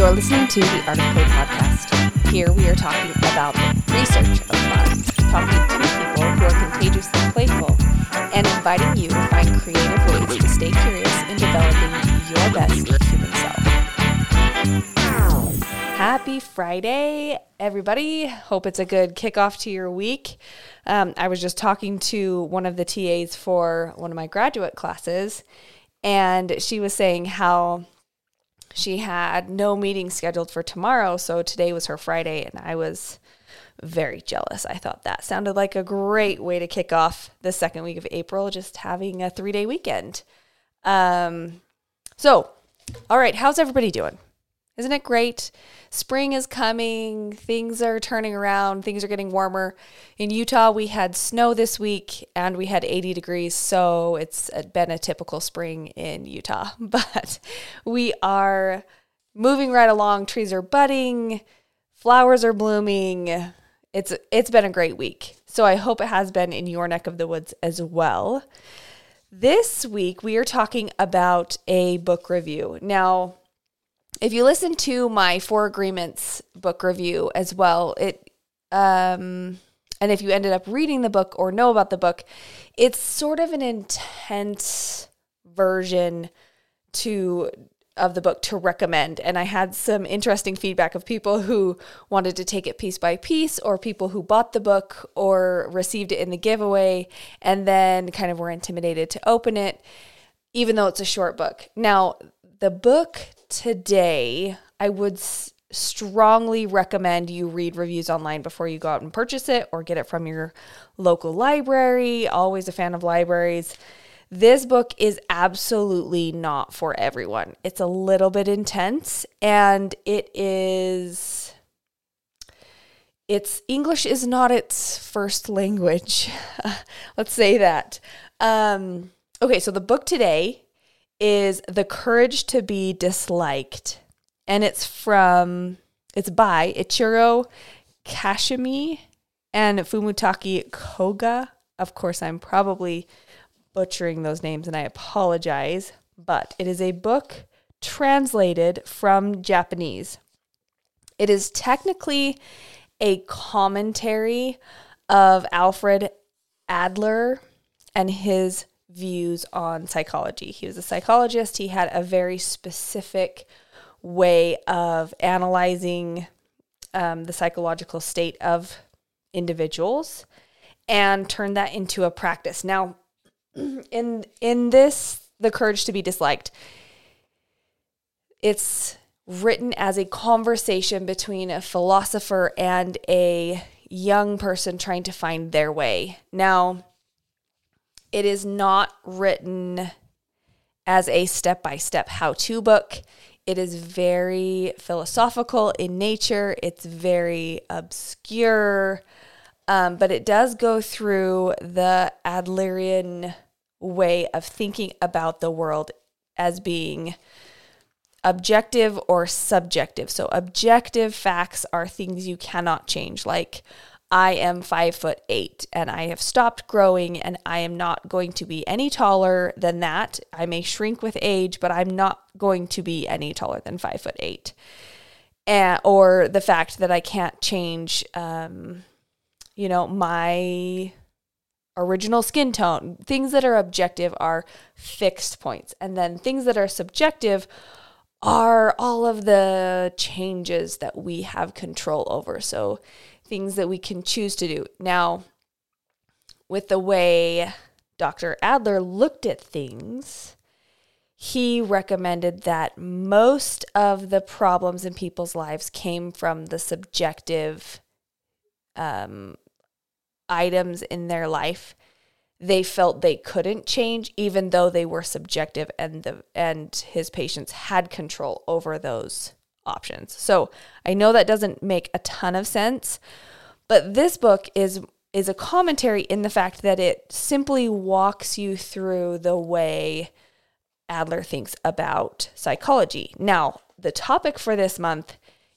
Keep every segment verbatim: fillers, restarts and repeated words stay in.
You're listening to the Art of Play podcast. Here we are talking about the research of fun, talking to people who are contagiously playful, and inviting you to find creative ways to stay curious in developing your best human self. Happy Friday, everybody. Hope it's a good kickoff to your week. Um, I was just talking to one of the T As for one of my graduate classes, and she was saying how she had no meeting scheduled for tomorrow, so today was her Friday, and I was very jealous. I thought that sounded like a great way to kick off the second week of April, just having a three-day weekend. Um, so, all right, how's everybody doing? Isn't it great? Spring is coming. Things are turning around. Things are getting warmer. In Utah, we had snow this week, and we had eighty degrees, so it's been a typical spring in Utah. But we are moving right along. Trees are budding. Flowers are blooming. It's It's been a great week. So I hope it has been in your neck of the woods as well. This week, we are talking about a book review. Now, if you listen to my Four Agreements book review as well, it um, and if you ended up reading the book or know about the book, it's sort of an intense version to of the book to recommend. And I had some interesting feedback of people who wanted to take it piece by piece, or people who bought the book or received it in the giveaway and then kind of were intimidated to open it, even though it's a short book. Now, the book today, I would s- strongly recommend you read reviews online before you go out and purchase it or get it from your local library. Always a fan of libraries. This book is absolutely not for everyone. It's a little bit intense, and it is, it's English is not its first language. Let's say that. Um, okay, so the book today is The Courage to Be Disliked. And it's from, it's by Ichiro Kashimi and Fumutake Koga. Of course, I'm probably butchering those names, and I apologize. But it is a book translated from Japanese. It is technically a commentary of Alfred Adler and his views on psychology. He was a psychologist. He had a very specific way of analyzing um, the psychological state of individuals and turned that into a practice. Now, in in this, The Courage to Be Disliked, it's written as a conversation between a philosopher and a young person trying to find their way. Now, it is not written as a step-by-step how-to book. It is very philosophical in nature. It's very obscure, um, but it does go through the Adlerian way of thinking about the world as being objective or subjective. So objective facts are things you cannot change, like I am five foot eight and I have stopped growing and I am not going to be any taller than that. I may shrink with age, but I'm not going to be any taller than five foot eight. And, or the fact that I can't change, um, you know, my original skin tone. Things that are objective are fixed points. And then things that are subjective are all of the changes that we have control over. So things that we can choose to do. Now, with the way Doctor Adler looked at things, he recommended that most of the problems in people's lives came from the subjective um, items in their life. They felt they couldn't change, even though they were subjective, and the and his patients had control over those options. So I know that doesn't make a ton of sense, but this book is is a commentary in the fact that it simply walks you through the way Adler thinks about psychology. Now, the topic for this month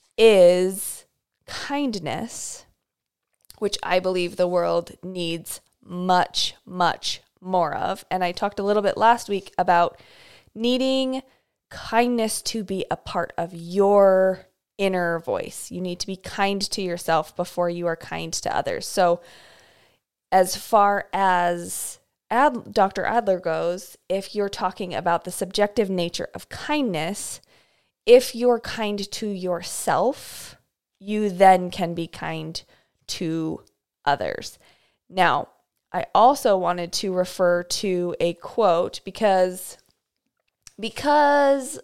is kindness, which I believe the world needs much, much more of. And I talked a little bit last week about needing kindness to be a part of your inner voice. You need to be kind to yourself before you are kind to others. So as far as Ad, Doctor Adler goes, if you're talking about the subjective nature of kindness, if you're kind to yourself, you then can be kind to others. Now, I also wanted to refer to a quote because, because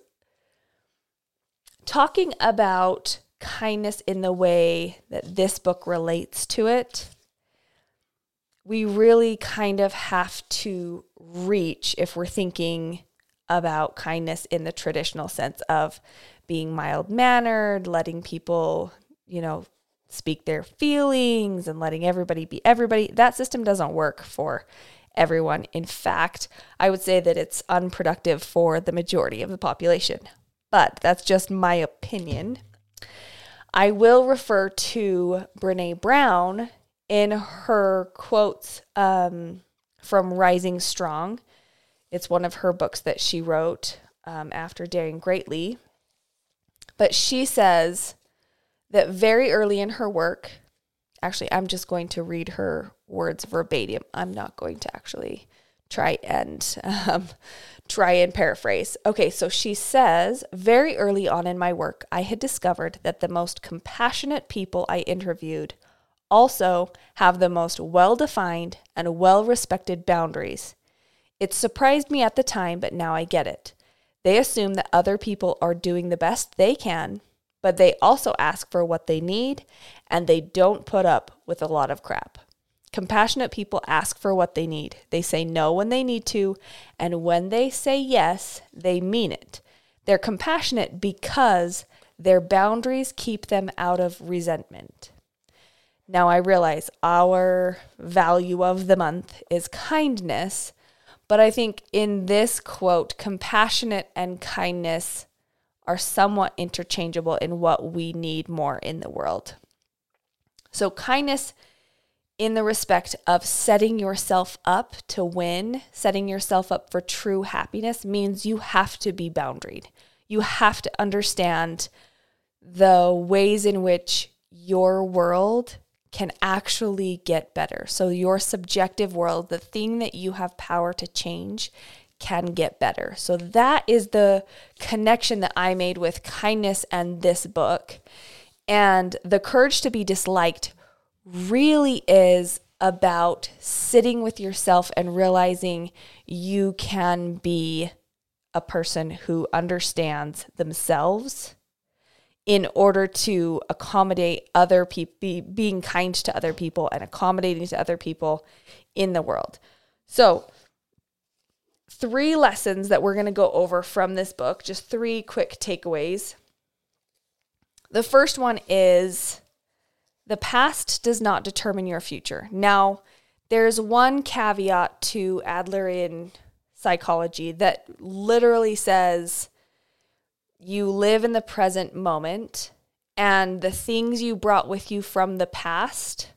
talking about kindness in the way that this book relates to it, we really kind of have to reach if we're thinking about kindness in the traditional sense of being mild-mannered, letting people, you know, speak their feelings and letting everybody be everybody. That system doesn't work for everyone. In fact, I would say that it's unproductive for the majority of the population. But that's just my opinion. I will refer to Brené Brown in her quotes um, from Rising Strong. It's one of her books that she wrote um, after Daring Greatly. But she says that very early in her work, actually, I'm just going to read her words verbatim. I'm not going to actually try and um, try and paraphrase. Okay, so she says, very early on in my work, I had discovered that the most compassionate people I interviewed also have the most well-defined and well-respected boundaries. It surprised me at the time, but now I get it. They assume that other people are doing the best they can, but they also ask for what they need, and they don't put up with a lot of crap. Compassionate people ask for what they need. They say no when they need to, and when they say yes, they mean it. They're compassionate because their boundaries keep them out of resentment. Now, I realize our value of the month is kindness, but I think in this quote, compassionate and kindness are somewhat interchangeable in what we need more in the world. So kindness in the respect of setting yourself up to win, setting yourself up for true happiness means you have to be boundaried. You have to understand the ways in which your world can actually get better. So your subjective world, the thing that you have power to change, can get better. So that is the connection that I made with kindness and this book. And The Courage to be Disliked really is about sitting with yourself and realizing you can be a person who understands themselves in order to accommodate other people, be, being kind to other people and accommodating to other people in the world. So three lessons that we're going to go over from this book, just three quick takeaways. The first one is the past does not determine your future. Now, there's one caveat to Adlerian psychology that literally says you live in the present moment, and the things you brought with you from the past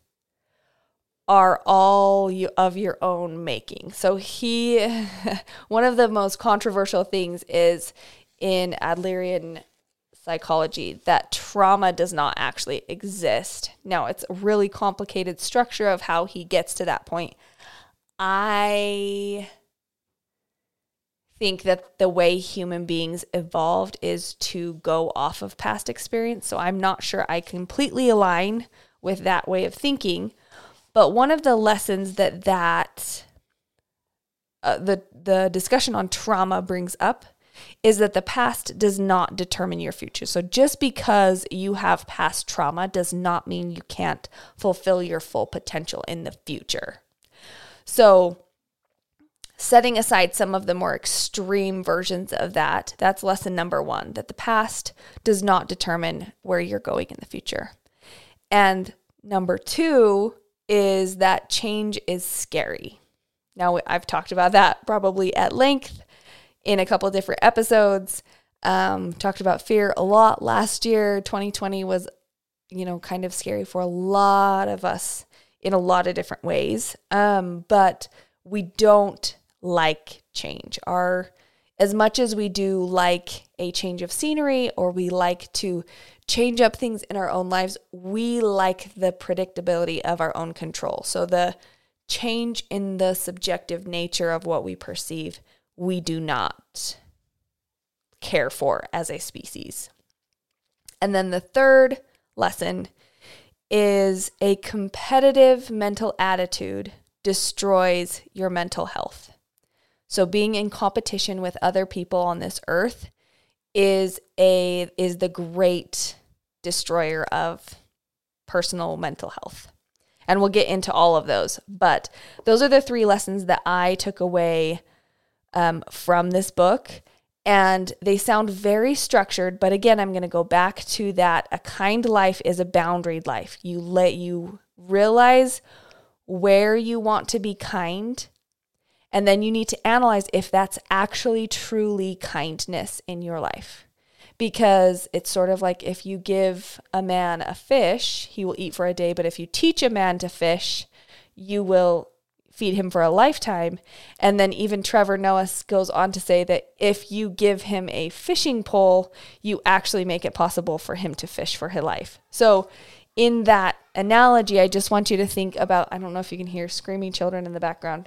are all you, of your own making. So he, one of the most controversial things is in Adlerian psychology that trauma does not actually exist. Now, it's a really complicated structure of how he gets to that point. I think that the way human beings evolved is to go off of past experience. So I'm not sure I completely align with that way of thinking. But one of the lessons that that uh, the the discussion on trauma brings up is that the past does not determine your future. So just because you have past trauma does not mean you can't fulfill your full potential in the future. So setting aside some of the more extreme versions of that, that's lesson number one, that the past does not determine where you're going in the future. And number two is that change is scary. Now, I've talked about that probably at length in a couple of different episodes. Um, talked about fear a lot last year. twenty twenty was, you know, kind of scary for a lot of us in a lot of different ways. Um, but we don't like change. Our, as much as we do like a change of scenery, or we like to change up things in our own lives, we like the predictability of our own control. So the change in the subjective nature of what we perceive, we do not care for as a species. And then the third lesson is a competitive mental attitude destroys your mental health. So being in competition with other people on this earth is a is the great destroyer of personal mental health. And we'll get into all of those. But those are the three lessons that I took away um, from this book. And they sound very structured. But again, I'm going to go back to that. A kind life is a boundaried life. You let you realize where you want to be kind. And then you need to analyze if that's actually truly kindness in your life. Because it's sort of like if you give a man a fish, he will eat for a day. But if you teach a man to fish, you will feed him for a lifetime. And then even Trevor Noah goes on to say that if you give him a fishing pole, you actually make it possible for him to fish for his life. So in that analogy, I just want you to think about, I don't know if you can hear screaming children in the background.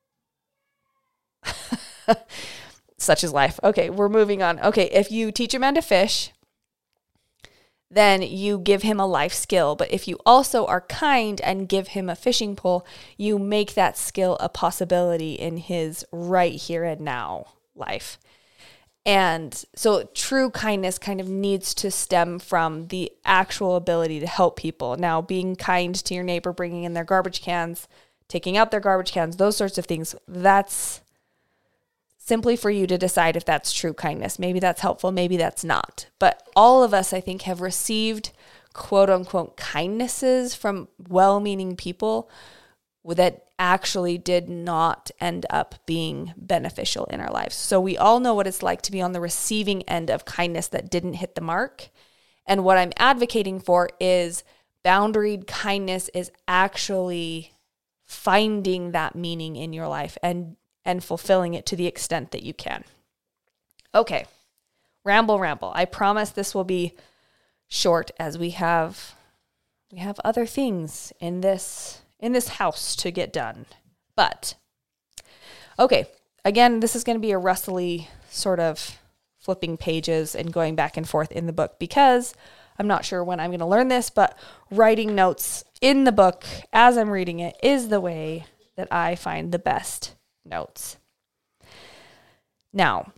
Such is life. Okay, we're moving on. Okay, if you teach a man to fish, then you give him a life skill. But if you also are kind and give him a fishing pole, you make that skill a possibility in his right here and now life. And so true kindness kind of needs to stem from the actual ability to help people. Now, being kind to your neighbor, bringing in their garbage cans, taking out their garbage cans, those sorts of things, that's simply for you to decide if that's true kindness. Maybe that's helpful, maybe that's not. But all of us, I think, have received quote unquote kindnesses from well-meaning people that actually did not end up being beneficial in our lives. So we all know what it's like to be on the receiving end of kindness that didn't hit the mark. And what I'm advocating for is boundaried kindness is actually finding that meaning in your life and and fulfilling it to the extent that you can. Okay, ramble, ramble. I promise this will be short as we have we have other things in this in this house to get done. But okay, again, this is going to be a rustly sort of flipping pages and going back and forth in the book because I'm not sure when I'm going to learn this, but writing notes in the book as I'm reading it is the way that I find the best notes. Now,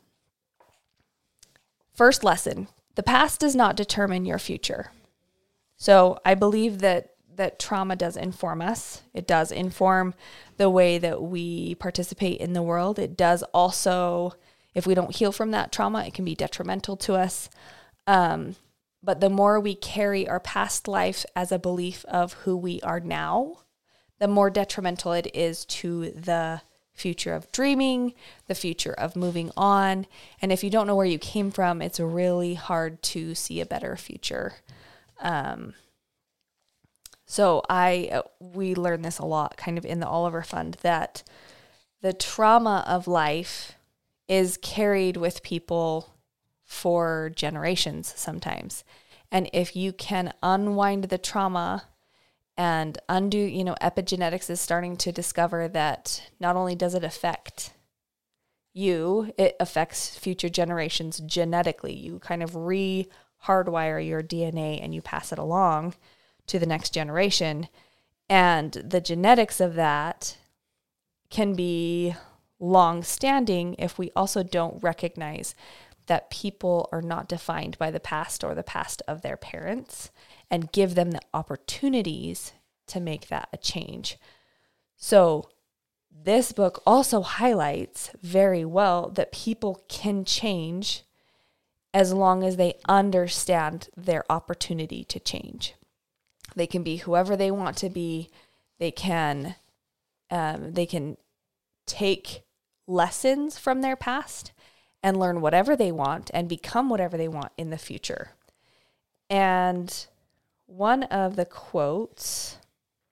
first lesson, the past does not determine your future. So I believe that that trauma does inform us. It does inform the way that we participate in the world. It does also, if we don't heal from that trauma, it can be detrimental to us. Um, but the more we carry our past life as a belief of who we are now, the more detrimental it is to the future of dreaming, the future of moving on. And if you don't know where you came from, it's really hard to see a better future. Um, so I, we learned this a lot kind of in the Oliver Fund, that the trauma of life is carried with people for generations sometimes. And if you can unwind the trauma and undo, you know, epigenetics is starting to discover that not only does it affect you, it affects future generations genetically. You kind of re-hardwire your D N A and you pass it along to the next generation. And the genetics of that can be long-standing if we also don't recognize that people are not defined by the past or the past of their parents, and give them the opportunities to make that a change. So this book also highlights very well that people can change as long as they understand their opportunity to change. They can be whoever they want to be. They can, um, they can take lessons from their past and learn whatever they want and become whatever they want in the future. And one of the quotes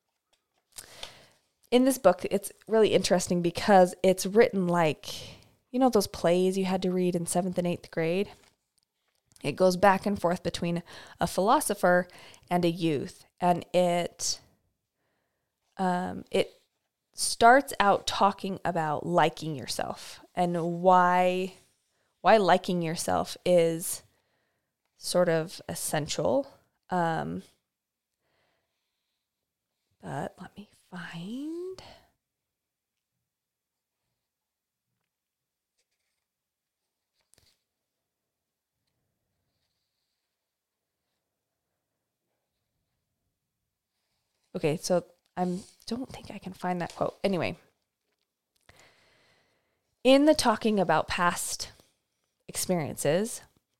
in this book, it's really interesting because it's written like, you know, those plays you had to read in seventh and eighth grade? It goes back and forth between a philosopher and a youth. And it, um, it starts out talking about liking yourself and why, why liking yourself is sort of essential. Um, but let me find... Okay, so I don't think I can find that quote. Anyway, in the talking about past experiences,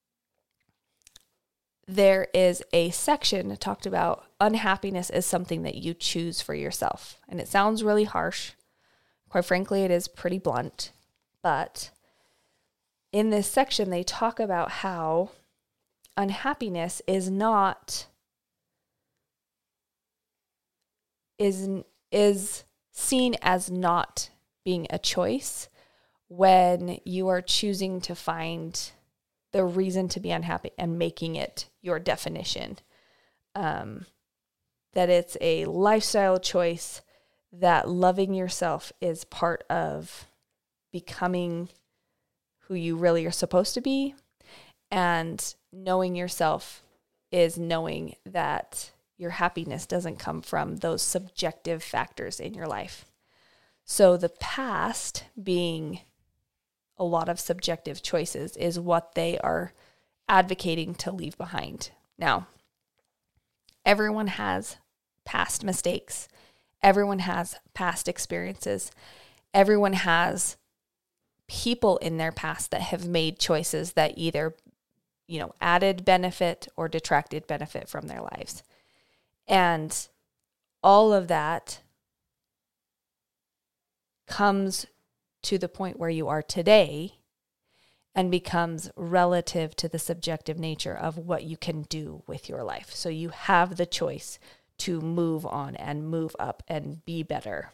there is a section that talked about unhappiness is something that you choose for yourself. And it sounds really harsh. Quite frankly, it is pretty blunt. But in this section, they talk about how unhappiness is not... is is seen as not being a choice when you are choosing to find the reason to be unhappy and making it your definition. Um, that it's a lifestyle choice, that loving yourself is part of becoming who you really are supposed to be, and knowing yourself is knowing that your happiness doesn't come from those subjective factors in your life. So the past being a lot of subjective choices is what they are advocating to leave behind. Now, everyone has past mistakes. Everyone has past experiences. Everyone has people in their past that have made choices that either, you know, added benefit or detracted benefit from their lives. And all of that comes to the point where you are today and becomes relative to the subjective nature of what you can do with your life. So you have the choice to move on and move up and be better.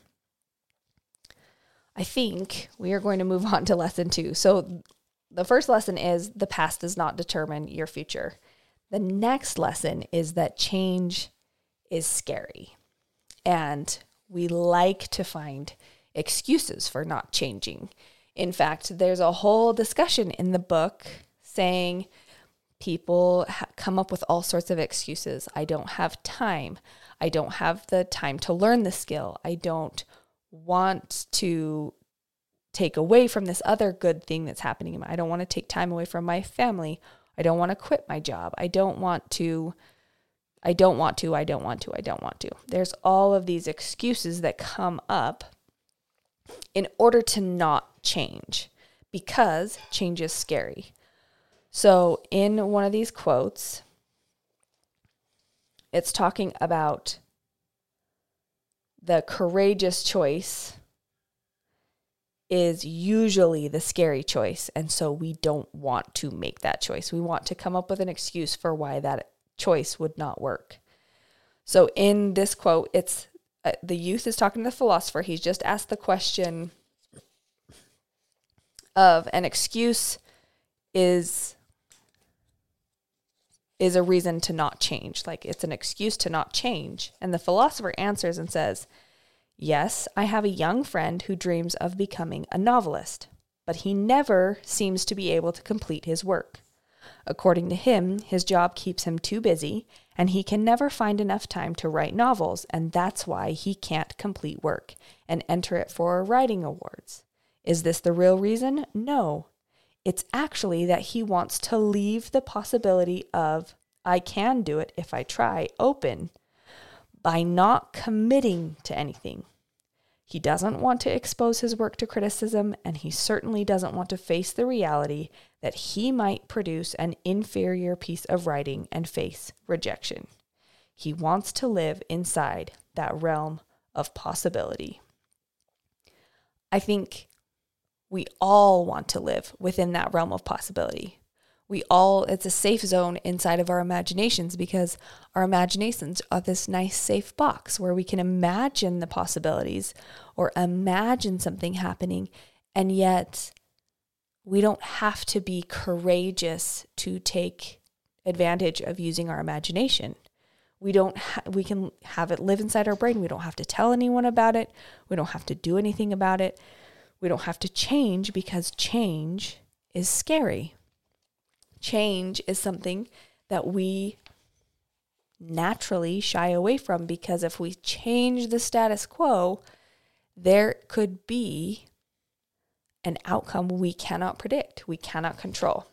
I think we are going to move on to lesson two. So the first lesson is the past does not determine your future. The next lesson is that change is scary. And we like to find excuses for not changing. In fact, there's a whole discussion in the book saying people ha- come up with all sorts of excuses. I don't have time. I don't have the time to learn the skill. I don't want to take away from this other good thing that's happening. I don't want to take time away from my family. I don't want to quit my job. I don't want to I don't want to, I don't want to, I don't want to. There's all of these excuses that come up in order to not change, because change is scary. So in one of these quotes, it's talking about the courageous choice is usually the scary choice, and so we don't want to make that choice. We want to come up with an excuse for why that choice would not work. So in this quote, it's uh, the youth is talking to the philosopher. He's just asked the question of an excuse is is a reason to not change. Like, it's an excuse to not change. And the philosopher answers and says, yes, I have a young friend who dreams of becoming a novelist, but he never seems to be able to complete his work. According to him, his job keeps him too busy, and he can never find enough time to write novels, and that's why he can't complete work and enter it for writing awards. Is this the real reason? No. It's actually that he wants to leave the possibility of, I can do it if I try, open by not committing to anything. He doesn't want to expose his work to criticism, and he certainly doesn't want to face the reality that he might produce an inferior piece of writing and face rejection. He wants to live inside that realm of possibility. I think we all want to live within that realm of possibility. We all, it's a safe zone inside of our imaginations, because our imaginations are this nice safe box where we can imagine the possibilities or imagine something happening. And yet we don't have to be courageous to take advantage of using our imagination. We don't ha- we can have it live inside our brain. We don't have to tell anyone about it. We don't have to do anything about it. We don't have to change because change is scary. Change is something that we naturally shy away from, because if we change the status quo, there could be an outcome we cannot predict, we cannot control.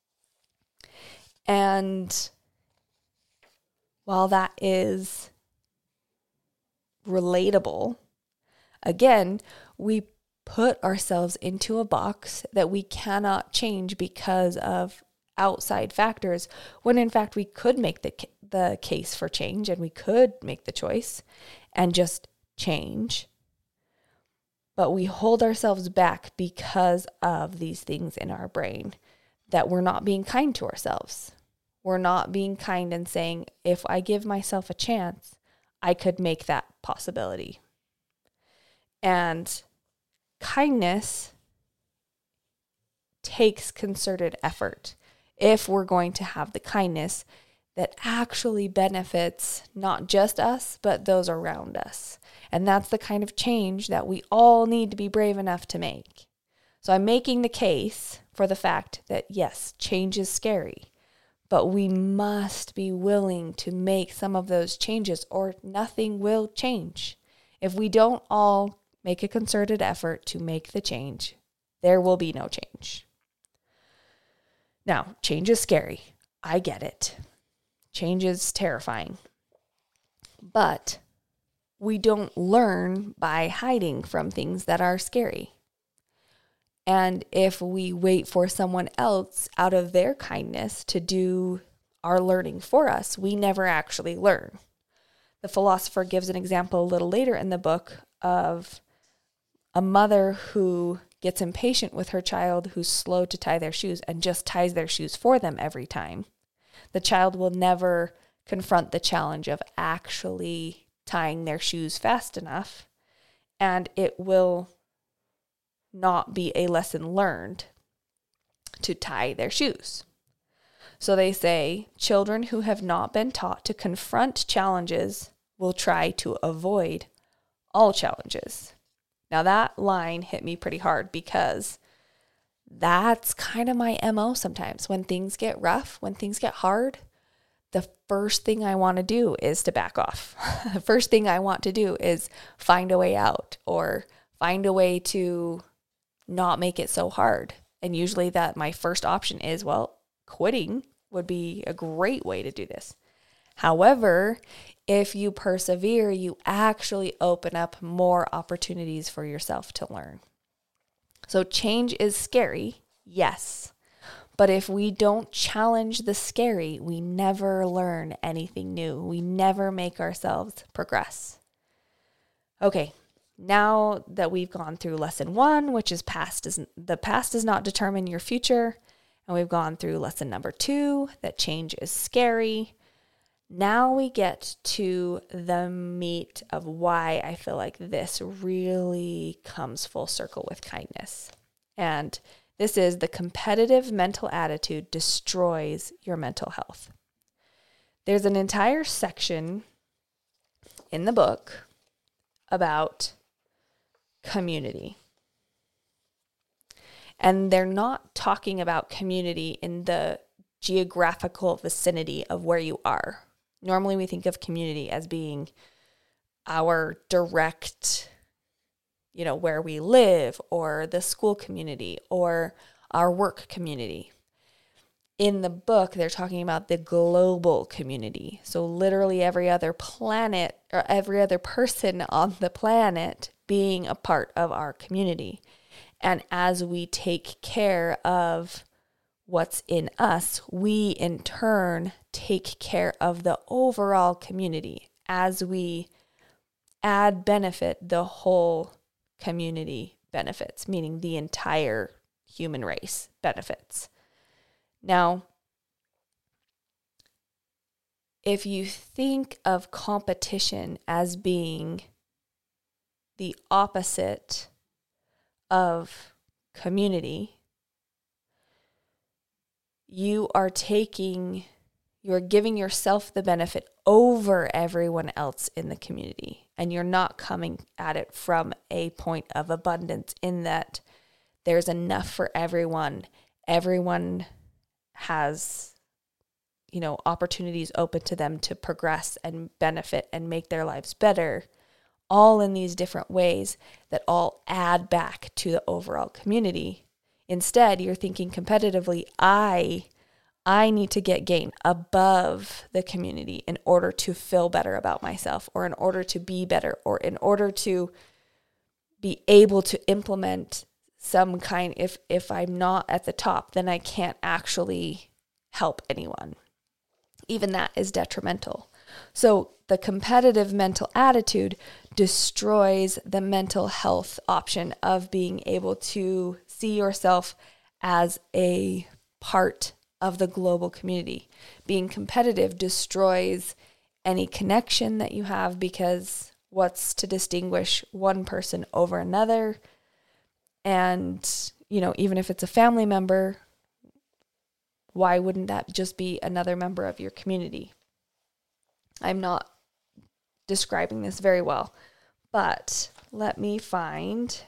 And while that is relatable, again, we put ourselves into a box that we cannot change because of outside factors, when in fact we could make the the case for change, and we could make the choice and just change. But we hold ourselves back because of these things in our brain, that we're not being kind to ourselves. We're not being kind and saying, if I give myself a chance, I could make that possibility. And kindness takes concerted effort if we're going to have the kindness that actually benefits not just us, but those around us. And that's the kind of change that we all need to be brave enough to make. So I'm making the case for the fact that, yes, change is scary, but we must be willing to make some of those changes, or nothing will change. If we don't all make a concerted effort to make the change, there will be no change. Now, change is scary. I get it. Change is terrifying. But we don't learn by hiding from things that are scary. And if we wait for someone else out of their kindness to do our learning for us, we never actually learn. The philosopher gives an example a little later in the book of a mother who gets impatient with her child who's slow to tie their shoes and just ties their shoes for them every time. The child will never confront the challenge of actually tying their shoes fast enough, and it will not be a lesson learned to tie their shoes. So they say children who have not been taught to confront challenges will try to avoid all challenges. Now that line hit me pretty hard, because that's kind of my M O sometimes. When things get rough, when things get hard, the first thing I want to do is to back off. The first thing I want to do is find a way out, or find a way to not make it so hard. And usually that my first option is, well, quitting would be a great way to do this. However, if you persevere, you actually open up more opportunities for yourself to learn. So change is scary, yes. But if we don't challenge the scary, we never learn anything new. We never make ourselves progress. Okay, now that we've gone through lesson one, which is past is the past does not determine your future, and we've gone through lesson number two, that change is scary. Now we get to the meat of why I feel like this really comes full circle with kindness. And this is the competitive mental attitude destroys your mental health. There's an entire section in the book about community. And they're not talking about community in the geographical vicinity of where you are. Normally we think of community as being our direct, you know, where we live, or the school community, or our work community. In the book, they're talking about the global community. So literally every other planet, or every other person on the planet being a part of our community. And as we take care of what's in us, we in turn take care of the overall community. As we add benefit, the whole community benefits, meaning the entire human race benefits. Now, if you think of competition as being the opposite of community, you are taking, you're giving yourself the benefit over everyone else in the community. And you're not coming at it from a point of abundance in that there's enough for everyone. Everyone has, you know, opportunities open to them to progress and benefit and make their lives better, all in these different ways that all add back to the overall community. Instead, you're thinking competitively, I I need to get gain above the community in order to feel better about myself, or in order to be better, or in order to be able to implement some kind, if if I'm not at the top, then I can't actually help anyone. Even that is detrimental. So the competitive mental attitude destroys the mental health option of being able to see yourself as a part of the global community. Being competitive destroys any connection that you have, because what's to distinguish one person over another? And, you know, even if it's a family member, why wouldn't that just be another member of your community? I'm not describing this very well, but let me find...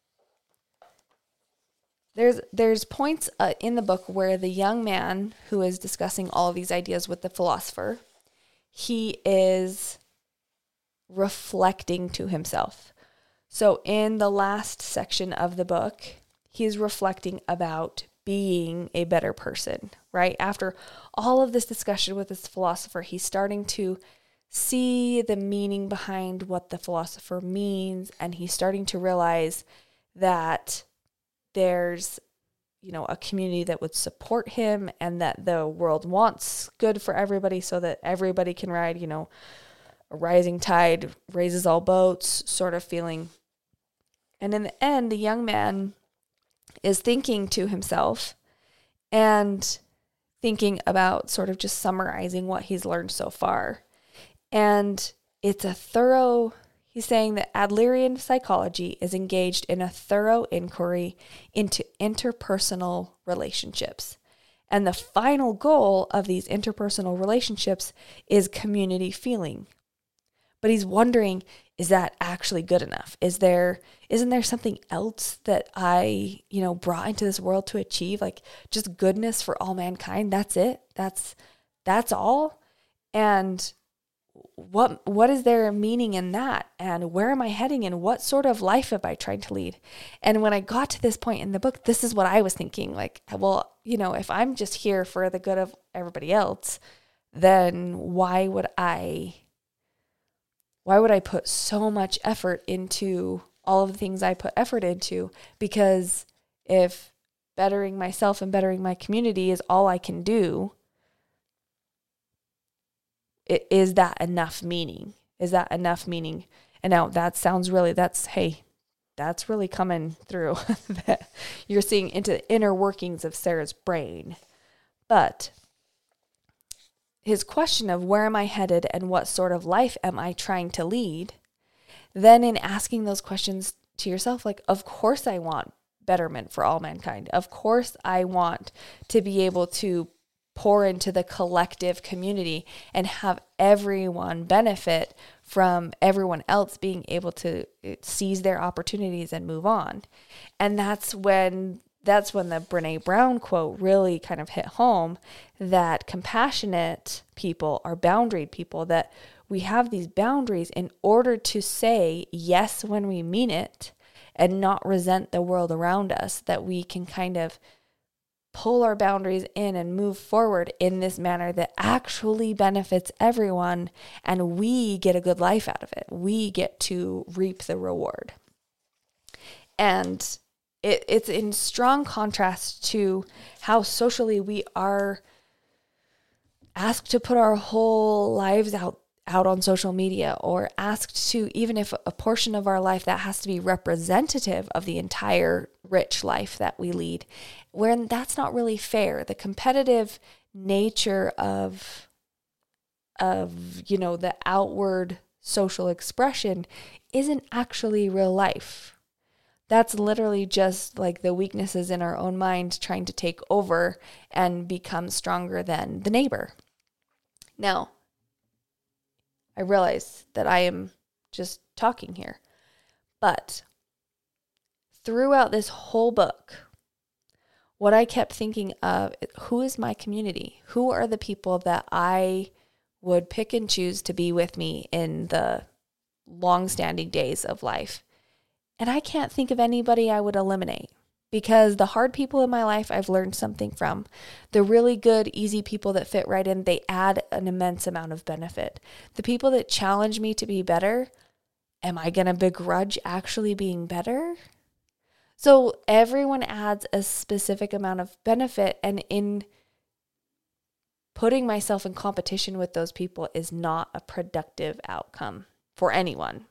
There's there's points uh, in the book where the young man who is discussing all of these ideas with the philosopher, he is reflecting to himself. So in the last section of the book, he's reflecting about being a better person, right? After all of this discussion with this philosopher, he's starting to see the meaning behind what the philosopher means, and he's starting to realize that there's, you know, a community that would support him, and that the world wants good for everybody so that everybody can ride, you know, a rising tide raises all boats sort of feeling. And in the end, the young man is thinking to himself and thinking about sort of just summarizing what he's learned so far. And it's a thorough... He's saying that Adlerian psychology is engaged in a thorough inquiry into interpersonal relationships. And the final goal of these interpersonal relationships is community feeling. But he's wondering, is that actually good enough? Is there, isn't there something else that I, you know, brought into this world to achieve? Like just goodness for all mankind. That's it. That's, that's all. And what what is there meaning in that, and where am I heading, and what sort of life am I trying to lead? And when I got to this point in the book, this is what I was thinking, like, well, you know, if I'm just here for the good of everybody else, then why would I why would I put so much effort into all of the things I put effort into? Because if bettering myself and bettering my community is all I can do, It, is that enough meaning? Is that enough meaning? And now that sounds really, that's, hey, that's really coming through. That you're seeing into the inner workings of Sarah's brain. But his question of where am I headed and what sort of life am I trying to lead, then in asking those questions to yourself, like, of course I want betterment for all mankind. Of course I want to be able to pour into the collective community and have everyone benefit from everyone else being able to seize their opportunities and move on. And that's when that's when the Brené Brown quote really kind of hit home, that compassionate people are boundaried people, that we have these boundaries in order to say yes when we mean it and not resent the world around us, that we can kind of pull our boundaries in and move forward in this manner that actually benefits everyone, and we get a good life out of it. We get to reap the reward. And it, it's in strong contrast to how socially we are asked to put our whole lives out out on social media, or asked to, even if a portion of our life that has to be representative of the entire rich life that we lead, where that's not really fair. The competitive nature of, of, you know, the outward social expression isn't actually real life. That's literally just like the weaknesses in our own mind trying to take over and become stronger than the neighbor. Now, I realize that I am just talking here, but throughout this whole book, what I kept thinking of, who is my community? Who are the people that I would pick and choose to be with me in the long-standing days of life? And I can't think of anybody I would eliminate, because the hard people in my life I've learned something from. The really good, easy people that fit right in, they add an immense amount of benefit. The people that challenge me to be better, am I going to begrudge actually being better? So everyone adds a specific amount of benefit, and in putting myself in competition with those people is not a productive outcome for anyone.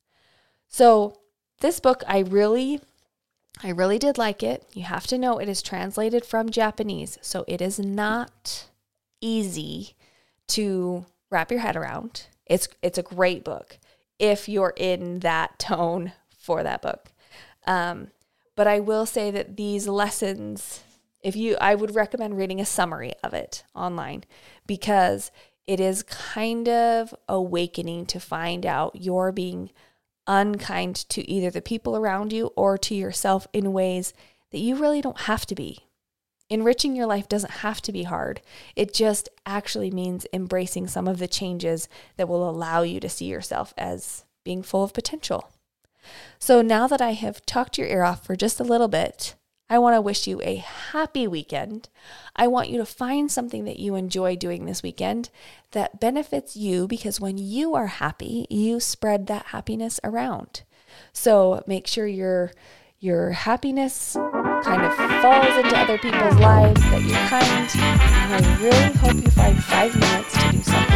So this book, I really, I really did like it. You have to know it is translated from Japanese, so it is not easy to wrap your head around. It's it's a great book if you're in that tone for that book. Um, but I will say that these lessons, if you, I would recommend reading a summary of it online, because it is kind of awakening to find out you're being unkind to either the people around you or to yourself in ways that you really don't have to be. Enriching your life doesn't have to be hard. It just actually means embracing some of the changes that will allow you to see yourself as being full of potential. So now that I have talked your ear off for just a little bit, I want to wish you a happy weekend. I want you to find something that you enjoy doing this weekend that benefits you, because when you are happy, you spread that happiness around. So make sure your your happiness kind of falls into other people's lives, that you're kind, and I really hope you find five minutes to do something